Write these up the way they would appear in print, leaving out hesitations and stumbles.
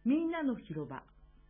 みんなの広場。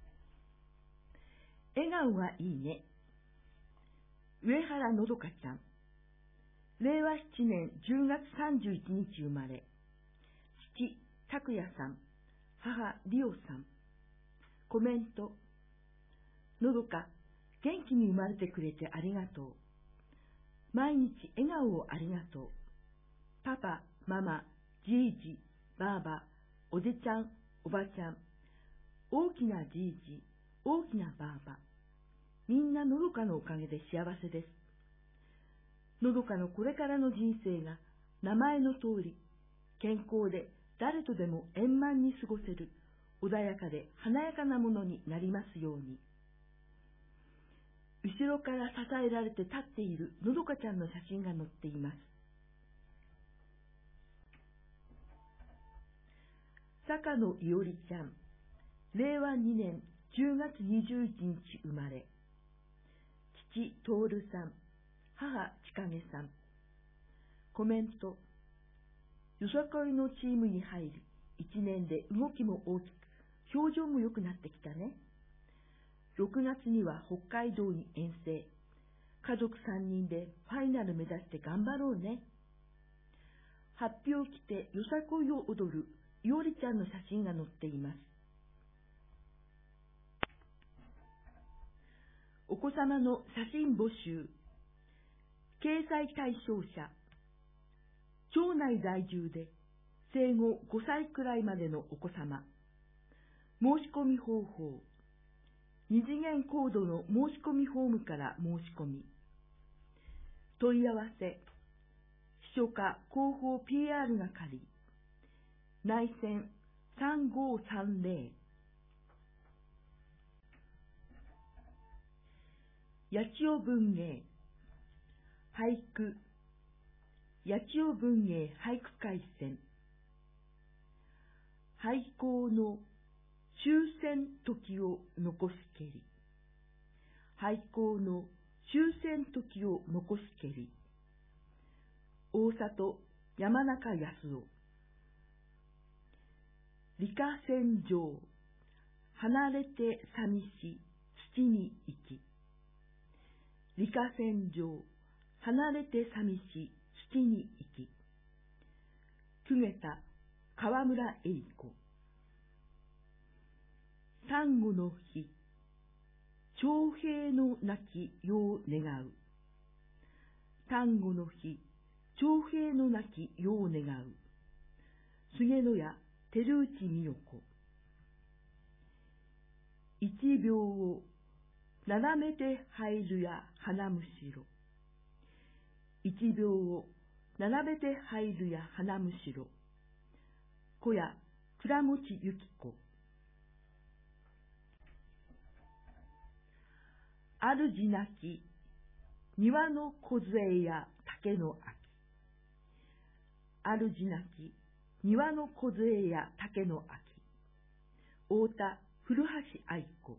笑顔がいいね。上原のどかちゃん。令和7年10月31日生まれ。父、拓也さん。母、リオさん。コメント。のどか、元気に生まれてくれてありがとう。毎日笑顔をありがとう。パパ、ママ、じいじ、ばあば、おじちゃん、おばちゃん。大きなじいじ、大きなばあば。みんなのどかのおかげで幸せです。のどかのこれからの人生が名前の通り、健康で誰とでも円満に過ごせる、穏やかで華やかなものになりますように。後ろから支えられて立っているのどかちゃんの写真が載っています。坂野いおりちゃん。令和2年10月21日生まれ。父、徹さん。母、千景さん。コメント。よさこいのチームに入り、1年で動きも大きく、表情も良くなってきたね。6月には北海道に遠征。家族3人でファイナル目指して頑張ろうね。発表を着てよさこいを踊るいおりちゃんの写真が載っています。お子様の写真募集。経済対象者。町内在住で生後5歳くらいまでのお子様。申し込み方法。二次元コードの申し込みフォームから申し込み。問い合わせ。秘書課広報 PR 係。内線3530。八千代文芸。俳句。八千代文芸俳句回線。廃校の終戦時を残すけり。廃校の終戦時を残すけり。大里山中康夫。理科戦場。離れて寂し土に行き。理科戦場。離れて寂し土に行き。公家田川村栄子。端午の日。徴兵の亡き世を願う。端午の日。徴兵の亡き世を願う。菅野屋照内美代子。一秒を斜めて入るや花むしろ。一秒を並べて入るや花むしろ。小屋倉持由紀子。主なき庭の梢や竹の秋。主なき庭の梢や竹の秋。太田古橋愛子。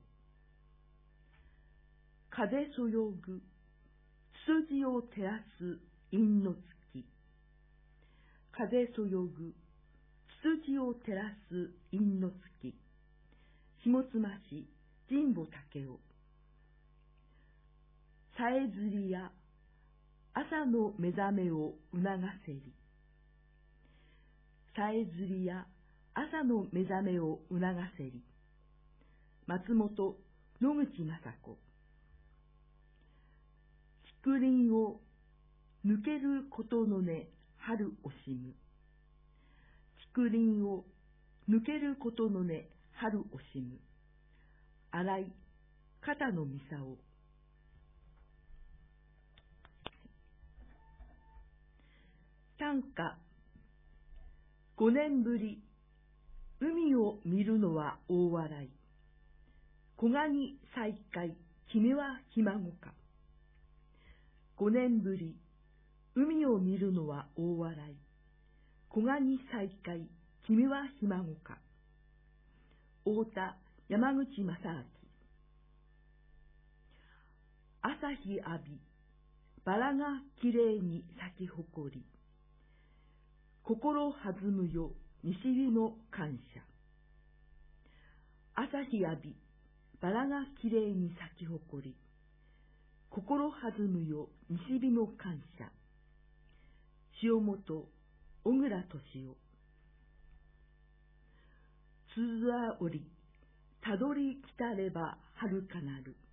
風そよぐつつじを照らす陰の月。風そよぐつつじを照らす陰の月。下妻市神保武雄。さえずりや朝の目覚めを促せり。さえずりや朝の目覚めを促せり。松本野口雅子。竹林を抜けることのね春惜しむ。竹林を抜けることのね春惜しむ。新井片野美沙夫。短歌。5年ぶり。海を見るのは大笑い。小ガニ再会、君はひ孫か。5年ぶり。海を見るのは大笑い。小ガニ再会、君はひ孫か。太田山口正明。朝日浴び、バラがきれいに咲き誇り。心弾むよ西日の感謝。 朝日浴び、バラがきれいに咲き誇り、心弾むよ西日の感謝。塩本小倉敏夫。つづら折り、たどり来たれば遥かなる。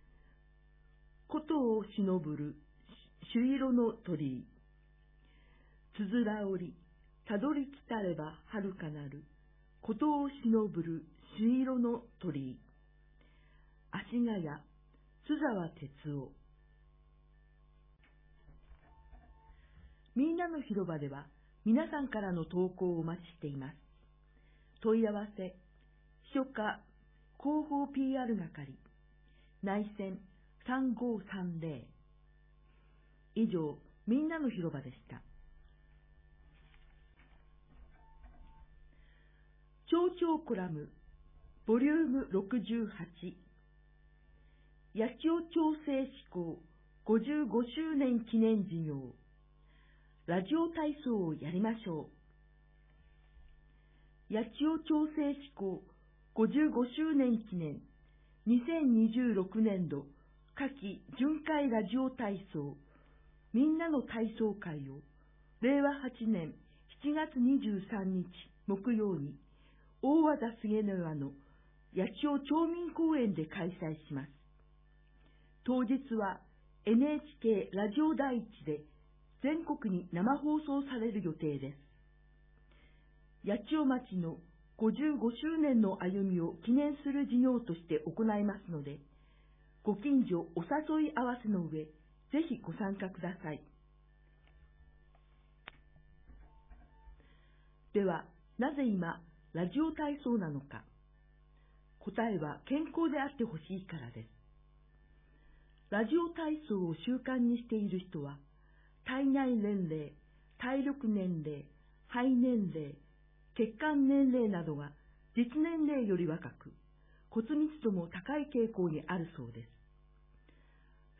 ことをしのぶる朱色の鳥居。つづら折り、たどり来たれば遥かなる。ことをしのぶる朱色の鳥居。足谷津沢哲夫。みんなの広場では皆さんからの投稿をお待ちしています。問い合わせ、秘書課広報 PR 係、内線3530。以上、みんなの広場でした。町長コラム、ボリューム68。八千代町制施行55周年記念事業。ラジオ体操をやりましょう。八千代町制施行55周年記念2026年度夏季巡回ラジオ体操みんなの体操会を令和8年7月23日木曜に大和田菅沼の八千代町民公園で開催します。当日は NHK ラジオ第一で全国に生放送される予定です。八千代町の55周年の歩みを記念する事業として行いますので、ご近所お誘い合わせの上、ぜひご参加ください。では、なぜ今、ラジオ体操なのか。答えは健康であってほしいからです。ラジオ体操を習慣にしている人は、体内年齢、体力年齢、肺年齢、血管年齢などが実年齢より若く、骨密度も高い傾向にあるそうです。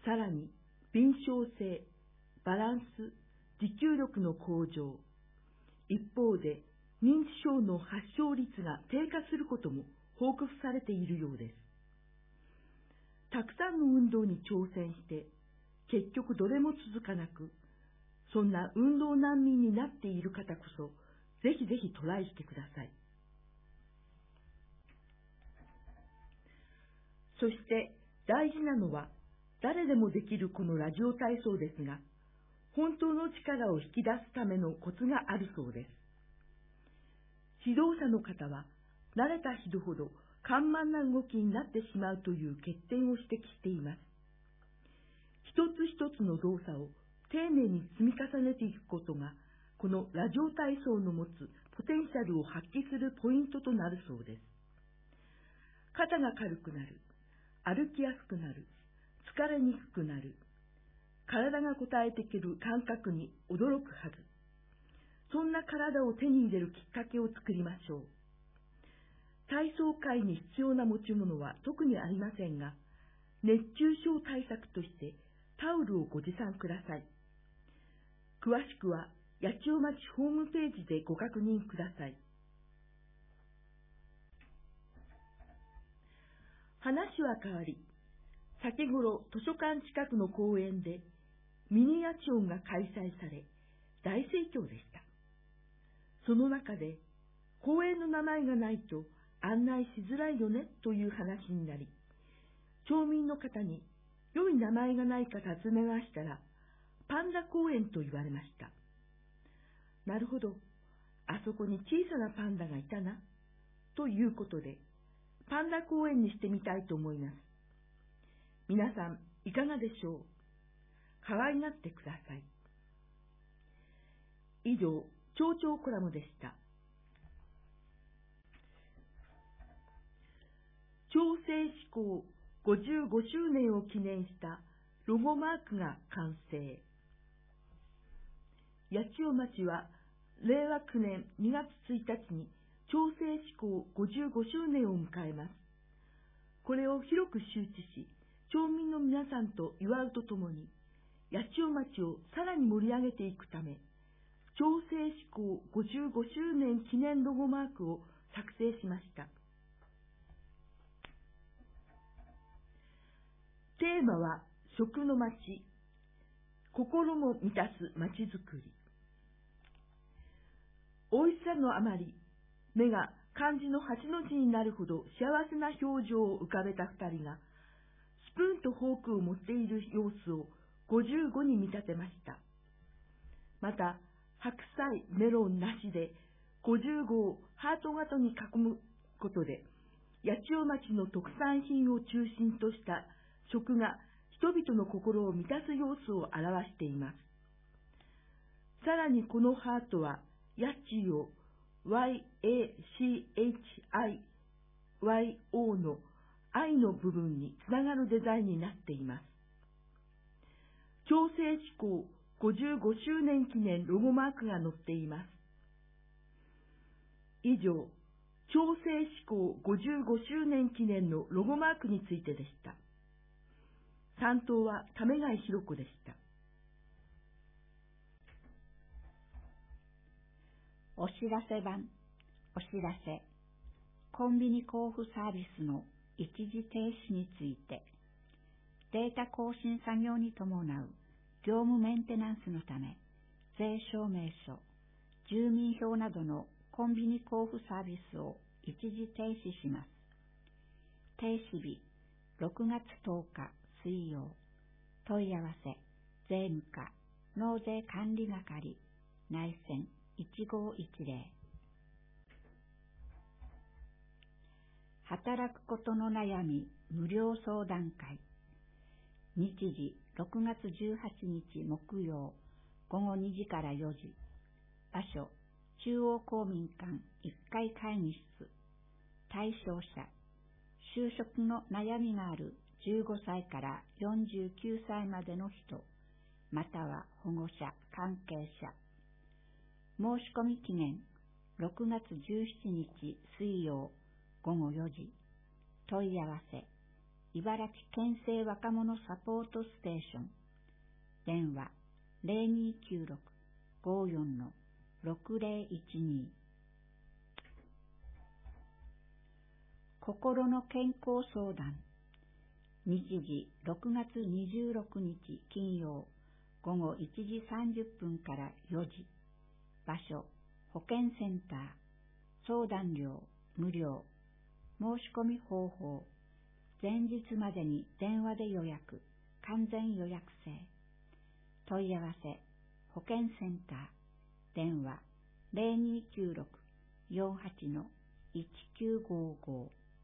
さらに、敏捷性、バランス、持久力の向上、一方で認知症の発症率が低下することも報告されているようです。たくさんの運動に挑戦して、結局どれも続かなく、そんな運動難民になっている方こそ、ぜひぜひトライしてください。そして大事なのは、誰でもできるこのラジオ体操ですが、本当の力を引き出すためのコツがあるそうです。指導者の方は、慣れた人ほど緩慢な動きになってしまうという欠点を指摘しています。一つ一つの動作を丁寧に積み重ねていくことが、このラジオ体操の持つポテンシャルを発揮するポイントとなるそうです。肩が軽くなる、歩きやすくなる、疲れにくくなる、体が応えてくる感覚に驚くはず。そんな体を手に入れるきっかけを作りましょう。体操界に必要な持ち物は特にありませんが、熱中症対策としてタオルをご持参ください。詳しくは八千代町ホームページでご確認ください。話は変わり、先頃図書館近くの公園でミニアチョンが開催され大盛況でした。その中で公園の名前がないと案内しづらいよねという話になり、町民の方に良い名前がないか尋ねましたら、パンダ公園と言われました。なるほど、あそこに小さなパンダがいたな、ということで、パンダ公園にしてみたいと思います。皆さん、いかがでしょう。可愛がってください。以上、町長コラムでした。町制施行55周年を記念したロゴマークが完成。八千代町は令和9年2月1日に町制施行55周年を迎えます。これを広く周知し、町民の皆さんと祝うとともに、八千代町をさらに盛り上げていくため、町制施行55周年記念ロゴマークを作成しました。 テーマは食の町、心も満たす町づくり。美味しさのあまり、目が漢字の8の字になるほど幸せな表情を浮かべた2人が、スプーンとフォークを持っている様子を55に見立てました。また、白菜、メロンなしで55をハート型に囲むことで、八千代町の特産品を中心とした食が人々の心を満たす様子を表しています。さらにこのハートは、八千代 YACHIYO の愛の部分につながるデザインになっています。共生志向55周年記念ロゴマークが載っています。以上、共生志向55周年記念のロゴマークについてでした。担当は為貝弘子でした。 お知らせ版、お知らせ、コンビニ交付サービスの一時停止について、データ更新作業に伴う業務メンテナンスのため、税証明書、住民票などのコンビニ交付サービスを一時停止します。停止日、6月10日水曜。問い合わせ、税務課、納税管理係、内線1510。働くことの悩み無料相談会。日時6月18日木曜午後2時から4時。場所、中央公民館1階会議室。対象者、就職の悩みがある15歳から49歳までの人、または保護者、関係者。申し込み期限、6月17日水曜午後4時。問い合わせ、茨城県政若者サポートステーション。電話、0296-54-6012。心の健康相談。日時6月26日金曜午後1時30分から4時。場所、保健センター。相談料無料。申し込み方法。前日までに電話で予約。完全予約制。問い合わせ、保健センター。電話0296-48-1955。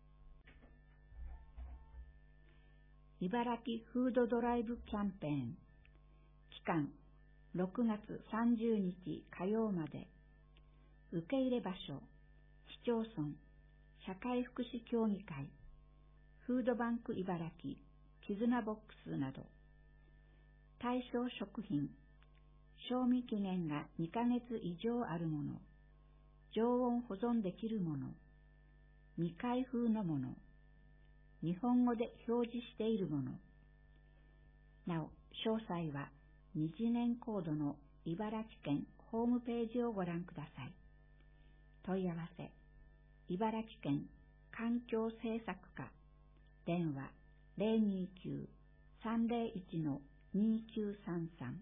茨城フードドライブキャンペーン。期間、6月30日火曜まで。受け入れ場所、市町村、社会福祉協議会、フードバンク茨城、絆ボックスなど。対象食品、賞味期限が2ヶ月以上あるもの、常温保存できるもの、未開封のもの、日本語で表示しているもの。なお、詳細は二次元コードの茨城県ホームページをご覧ください。問い合わせ、茨城県環境政策課。電話029-301-2933。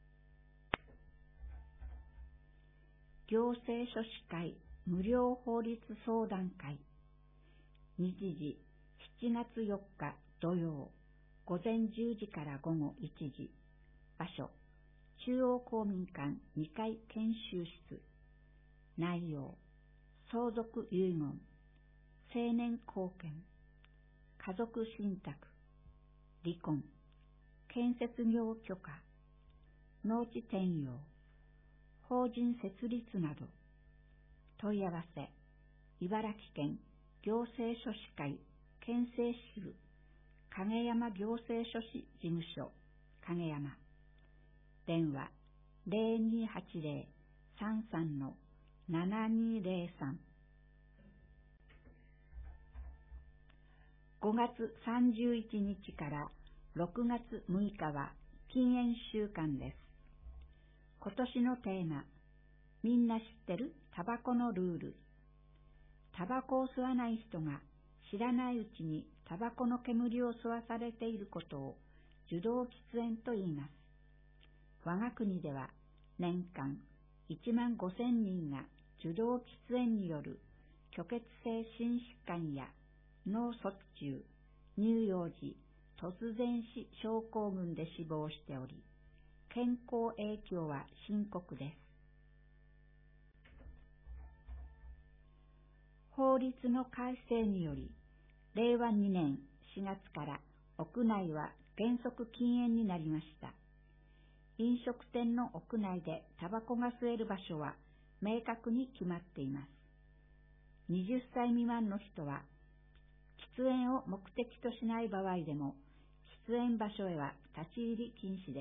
行政書士会無料法律相談会。日時7月4日土曜午前10時から午後1時。場所、中央公民館2階研修室。内容、相続遺言、成年後見、家族信託、離婚、建設業許可、農地転用、法人設立など。問い合わせ、茨城県行政書士会県政支部影山行政書士事務所影山。電話0280-33-7203。5月31日から6月6日は禁煙週間です。今年のテーマ、みんな知ってるタバコのルール。タバコを吸わない人が知らないうちにタバコの煙を吸わされていることを受動喫煙と言います。我が国では年間15,000人が受動喫煙による虚血性心疾患や脳卒中、乳幼児突然死症候群で死亡しており、健康影響は深刻です。法律の改正により、令和2年4月から屋内は原則禁煙になりました。飲食店の屋内でタバコが吸える場所は明確に決まっています。20歳未満の人は、喫煙を目的としない場合でも、喫煙場所へは立ち入り禁止です。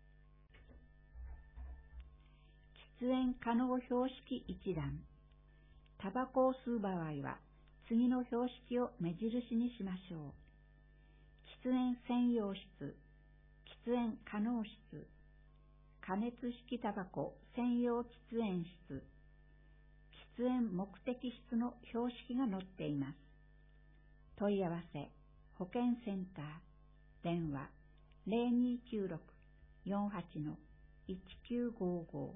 喫煙可能標識一覧。タバコを吸う場合は、次の標識を目印にしましょう。喫煙専用室、喫煙可能室、加熱式タバコ専用喫煙室、喫煙目的室の標識が載っています。問い合わせ、保健センター、電話 0296-48-1955。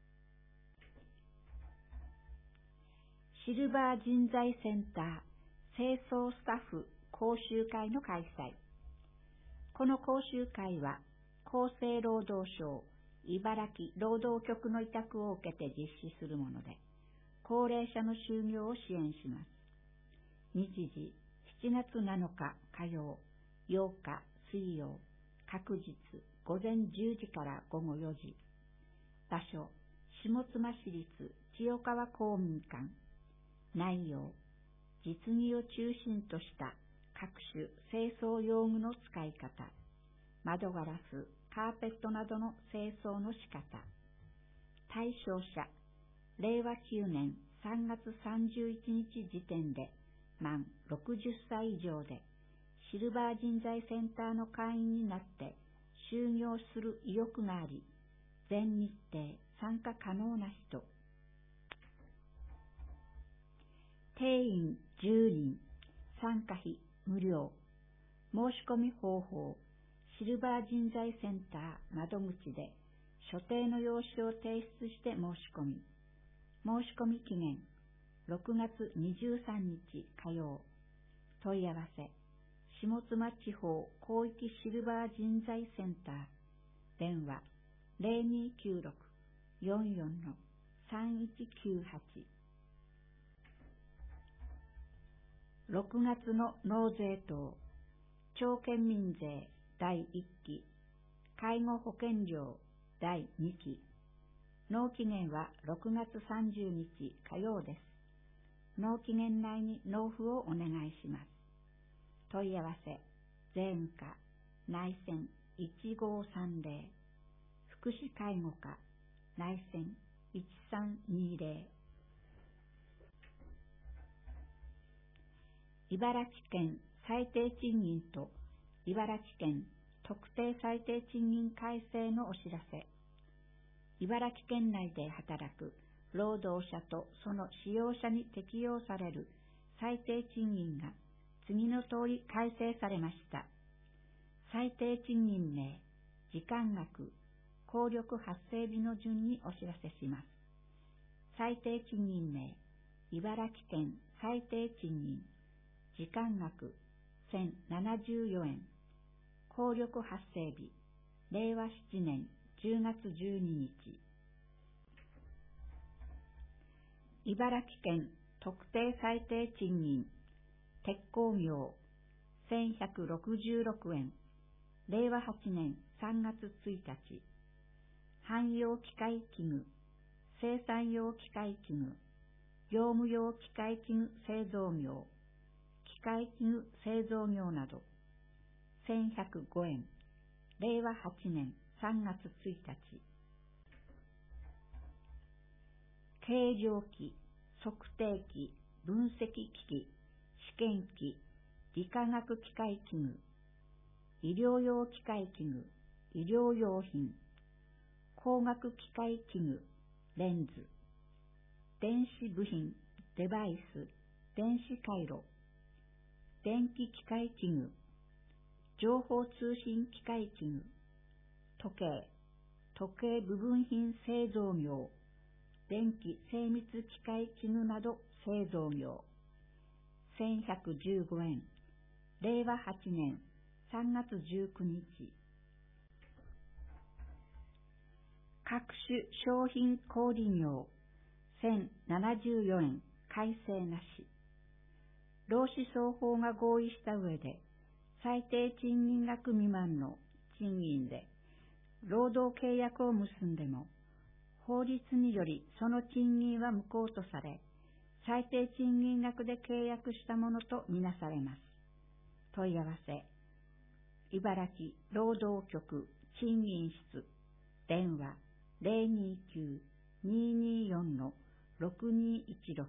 シルバー人材センター清掃スタッフ講習会の開催。この講習会は厚生労働省茨城労働局の委託を受けて実施するもので、高齢者の就業を支援します。日時7月7日火曜、8日水曜、各日午前10時から午後4時。場所、下妻市立千代川公民館。内容、実技を中心とした各種清掃用具の使い方、窓ガラス、カーペットなどの清掃の仕方。対象者、令和9年3月31日時点で満60歳以上で、シルバー人材センターの会員になって就業する意欲があり、全日程参加可能な人。定員10人、参加費無料。申し込み方法、シルバー人材センター窓口で所定の用紙を提出して申し込み。申し込み期限、6月23日火曜。問い合わせ、下妻地方広域シルバー人材センター。電話、0296-44-3198。6月の納税等、町県民税第1期、介護保険料第2期。納期限は6月30日火曜です。納期限内に納付をお願いします。問い合わせ、税務課、内線1530、福祉介護課、内線1320。茨城県最低賃金と茨城県特定最低賃金改正のお知らせ。茨城県内で働く労働者とその使用者に適用される最低賃金が次の通り改正されました。最低賃金名、時間額、効力発生日の順にお知らせします。最低賃金名、茨城県最低賃金、時間額1074円。効力発生日、令和7年10月12日。茨城県特定最低賃金、鉄鋼業1166円。令和8年3月1日。汎用機械器具、生産用機械器具、業務用機械器具製造業、機械器具製造業など、1105円。令和8年3月1日。計量機、測定機、分析機器、試験機、理化学機械器具、医療用機械器具、医療用品、光学機械器具、レンズ、電子部品、デバイス、電子回路、 電気機械器具、情報通信機械器具、時計部分品製造業、電気精密機械器具など製造業、1115円、令和8年3月19日。各種商品小売業、1074円、改正なし。労使双方が合意した上で、最低賃金額未満の賃金で、労働契約を結んでも、法律によりその賃金は無効とされ、最低賃金額で契約したものとみなされます。問い合わせ、茨城労働局賃金室、電話029-224-6216。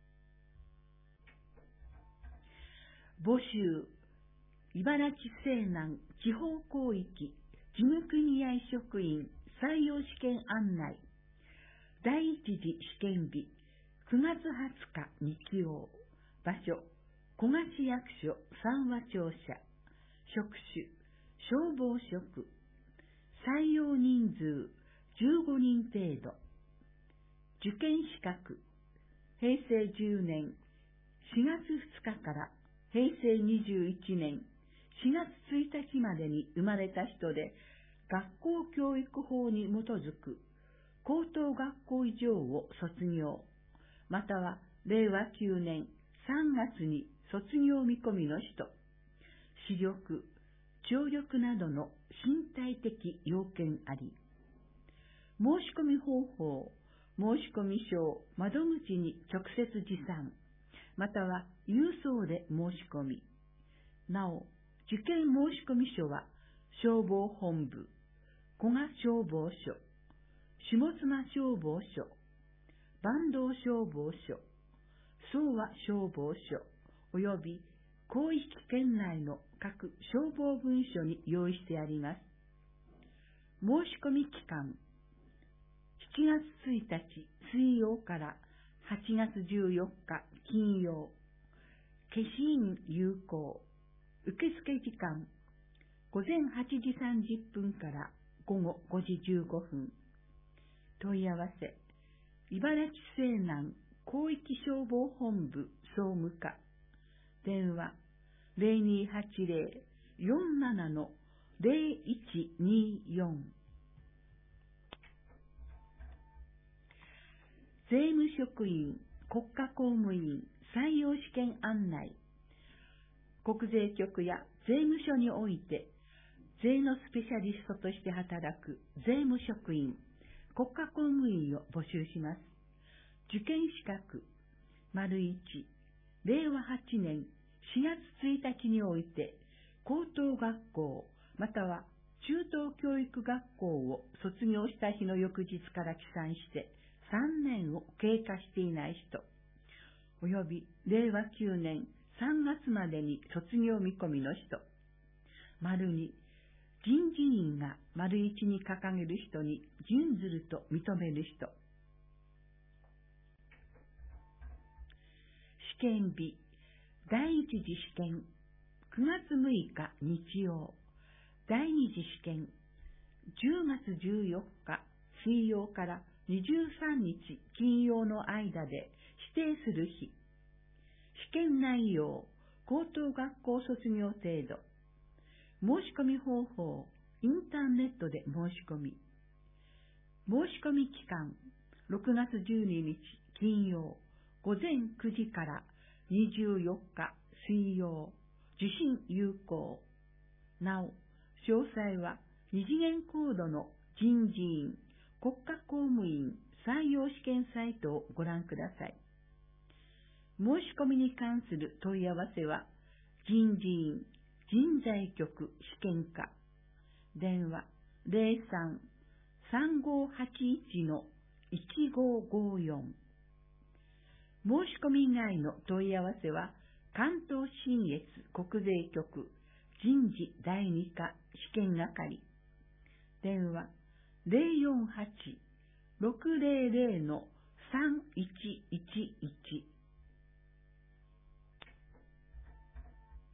募集、茨城西南地方広域事務組合職員採用試験案内。第一次試験日、9月20日日曜。場所、小賀市役所三和庁舎。職種、消防職。採用人数、15人程度。受験資格、平成10年4月2日から平成21年4月1日までに生まれた人で、学校教育法に基づく高等学校以上を卒業、または令和9年3月に卒業見込みの人、視力、聴力などの身体的要件あり。申し込み方法、申込書窓口に直接持参、または郵送で申し込み。なお、受験申込書は消防本部、古賀消防署、下妻消防署、坂東消防署、総和消防署および広域圏内の各消防分署に用意してあります。申し込み期間、7月1日水曜から8月14日金曜。消印有効。受付時間、午前8時30分から午後5時15分。問い合わせ、茨城西南広域消防本部総務課。電話、0280-47-0124。税務職員、国家公務員採用試験案内。国税局や税務署において、税のスペシャリストとして働く税務職員、国家公務員を募集します。受験資格、丸1、令和8年4月1日において、高等学校または中等教育学校を卒業した日の翌日から起算して3年を経過していない人、および令和9年3月までに卒業見込みの人、丸2、人事院が丸1に掲げる人に準ずると認める人。試験日、第一次試験、9月6日日曜。第二次試験、10月14日水曜から23日金曜の間で指定する日。試験内容、高等学校卒業程度。申し込み方法、インターネットで申し込み。申し込み期間、6月12日金曜、午前9時から24日水曜。受信有効。なお、詳細は二次元コードの人事院、国家公務員採用試験サイトをご覧ください。申し込みに関する問い合わせは、人事院人材局試験課、電話 03-3581-1554。申し込み以外の問い合わせは、関東信越国税局人事第2課試験係、電話 048-600-3111。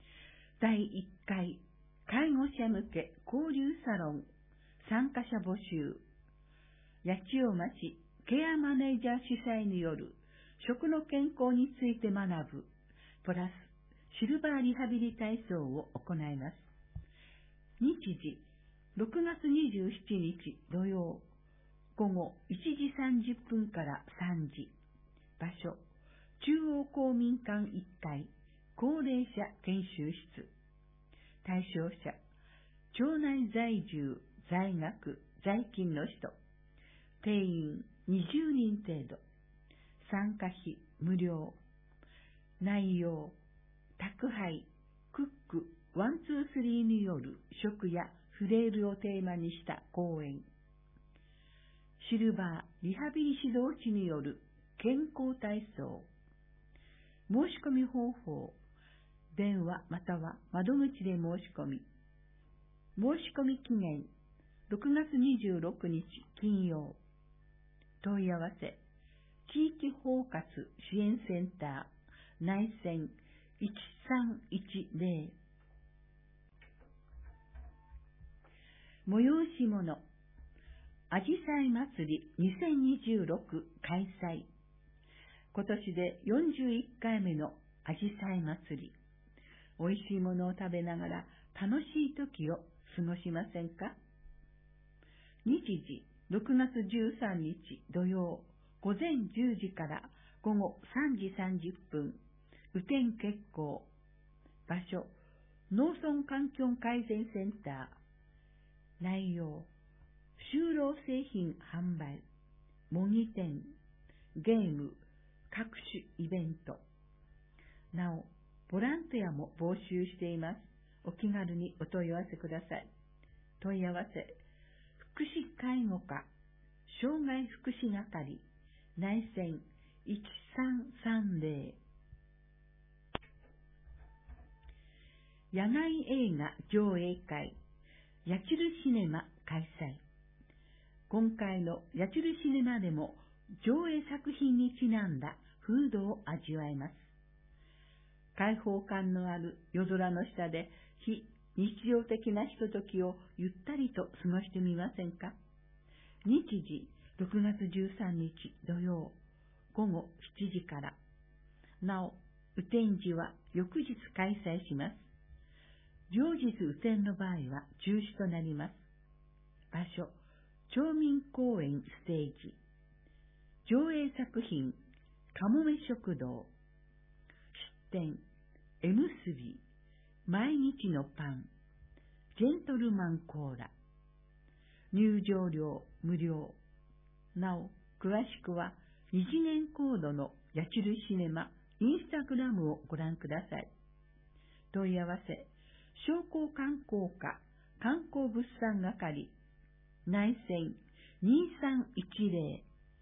第1回介護者向け交流サロン参加者募集。八千代町ケアマネージャー主催による食の健康について学ぶプラスシルバーリハビリ体操を行います。日時6月27日土曜午後1時30分から3時。場所中央公民館1階高齢者研修室。対象者町内在住在学在勤の人。定員20人程度。参加費無料。内容宅配、クック、ワン、ツー、スリーによる食やフレイルをテーマにした講演。シルバーリハビリ指導士による健康体操。申し込み方法。電話または窓口で申し込み。申し込み期限6月26日金曜。問い合わせ地域包括支援センター内線1310。催し物あじさい祭り2026開催。今年で41回目のあじさい祭り。おいしいものを食べながら楽しい時を過ごしませんか？日時6月13日土曜午前10時から午後3時30分。雨天決行。場所農村環境改善センター。内容就労製品販売、模擬店、ゲーム、各種イベント。なお、ボランティアも募集しています。お気軽にお問い合わせください。問い合わせ、福祉介護課、障害福祉係、内線1330。野外映画上映会、やちるシネマ開催。今回のやちるシネマでも上映作品にちなんだ風土を味わえます。開放感のある夜空の下で非日常的なひとときをゆったりと過ごしてみませんか？日時6月13日土曜午後7時から。なお、雨天時は翌日開催します。両日雨天の場合は中止となります。場所町民公園ステージ。上映作品かもめ食堂。出店えむすび、毎日のパン、ジェントルマンコーラ。入場料無料。なお、詳しくは二次元コードのやちるシネマインスタグラムをご覧ください。問い合わせ商工観光課観光物産係内線2310。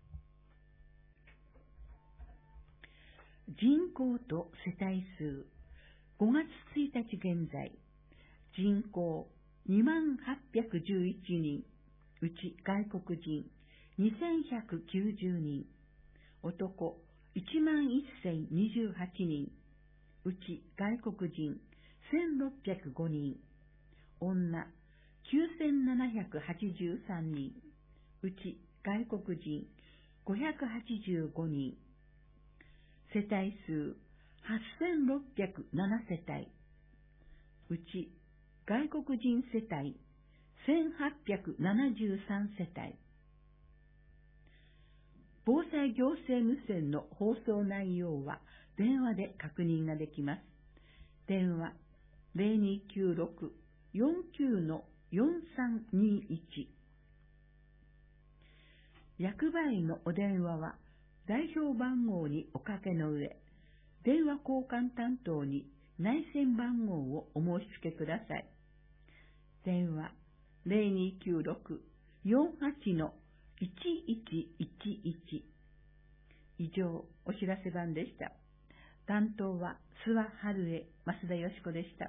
人口と世帯数5月1日現在人口2811人、うち外国人2190人、男11028人、うち外国人1605人、女9783人、うち外国人585人、世帯数8607世帯、うち外国人世帯1873世帯。防災行政無線の放送内容は電話で確認ができます。電話0296-49-4321。役場へのお電話は代表番号におかけの上、電話交換担当に内線番号をお申し付けください。電話0296-48-1111。以上、お知らせ版でした。担当は諏訪春江増田よし子でした。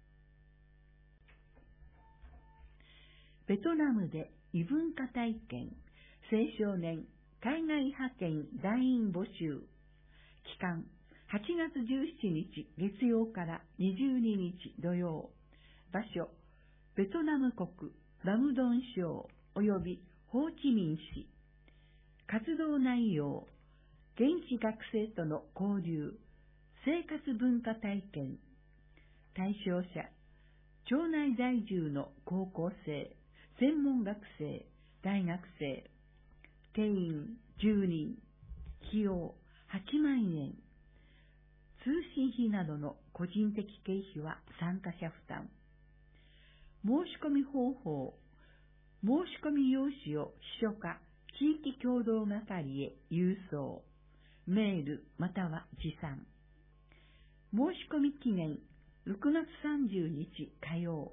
ベトナムで異文化体験、青少年海外派遣団員募集。期間 8月17日月曜から22日土曜。場所、ベトナム国ラムドン省及びホーチミン市。活動内容、現地学生との交流、生活文化体験。対象者、町内在住の高校生、専門学生、大学生。定員10人。費用8万円。通信費などの個人的経費は参加者負担。申し込み方法、申し込み用紙を秘書課地域共同係へ郵送、メールまたは持参。申し込み期限6月30日火曜。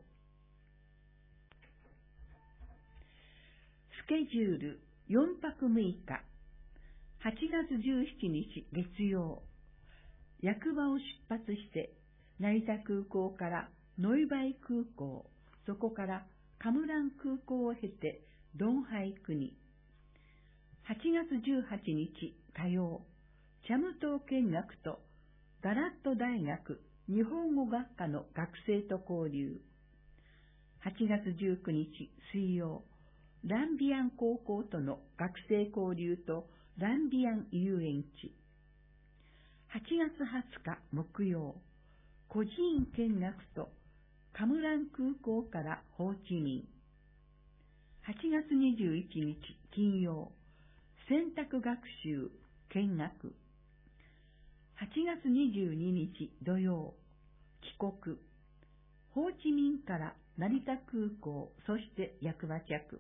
スケジュール4泊6日。8月17日月曜。役場を出発して成田空港からノイバイ空港、そこからカムラン空港を経てドンハイ区に。8月18日火曜。チャム島見学とガラット大学日本語学科の学生と交流。8月19日水曜。ランビアン高校との学生交流とランビアン遊園地。8月20日木曜。孤児院見学とカムラン空港からホーチミン。8月21日金曜。選択学習見学。8月22日土曜。帰国。ホーチミンから成田空港、そして役場着。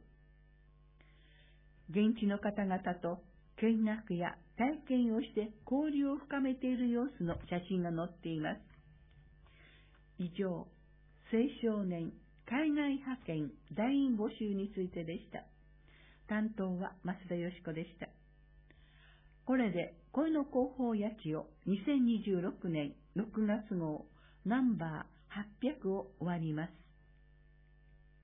現地の方々と見学や体験をして交流を深めている様子の写真が載っています。以上、青少年海外派遣団員募集についてでした。担当は増田よし子でした。これで恋の広報八千代2026年6月号ナンバー800を終わります。